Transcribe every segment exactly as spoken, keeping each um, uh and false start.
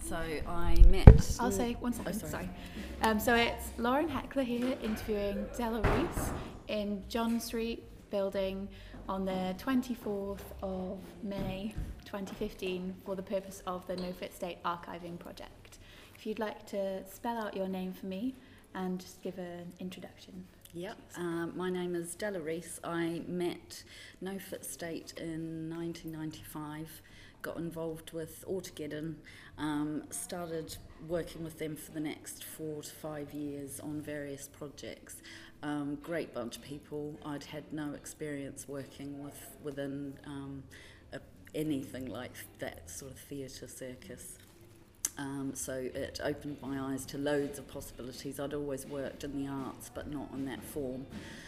So I met... I'll say one second, oh, sorry. sorry. Um, so it's Lauren Heckler here interviewing Della Reese in John Street building on the twenty-fourth of May twenty fifteen for the purpose of the No Fit State archiving project. If you'd like to spell out your name for me and just give an introduction. Yep, um, my name is Della Reese. I met No Fit State in nineteen ninety-five, got involved with Autogeddon, um, started working with them for the next four to five years on various projects. Um, great bunch of people. I'd had no experience working with within um, a, anything like that sort of theatre circus. Um, so it opened my eyes to loads of possibilities. I'd always worked in the arts, but not in that form.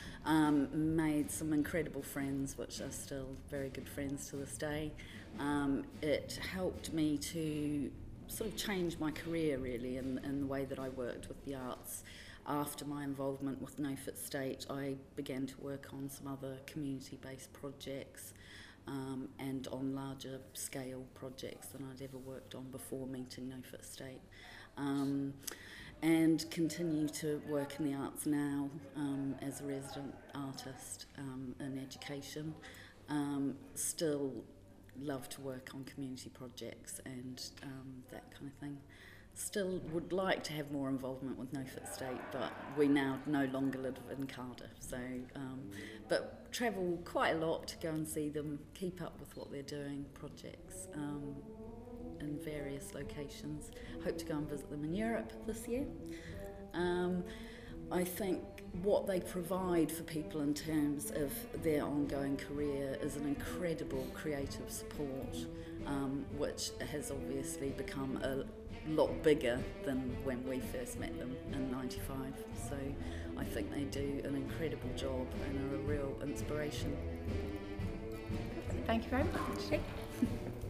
Um, made some incredible friends, which are still very good friends to this day. Um, it helped me to sort of change my career, really, in, in the way that I worked with the arts. After my involvement with No Fit State, I began to work on some other community-based projects. Um, and on larger scale projects than I'd ever worked on before meeting No Fit State. Um, and continue to work in the arts now um, as a resident artist um, in education. Um, still love to work on community projects and um, that kind of thing. Still would like to have more involvement with No Fit State, but we now no longer live in Cardiff. So, um, but travel quite a lot to go and see them, keep up with what they're doing, projects um, in various locations. Hope to go and visit them in Europe this year. Um, I think what they provide for people in terms of their ongoing career is an incredible creative support, um, which has obviously become a lot bigger than when we first met them in ninety-five. So I think they do an incredible job and are a real inspiration. Thank you very much.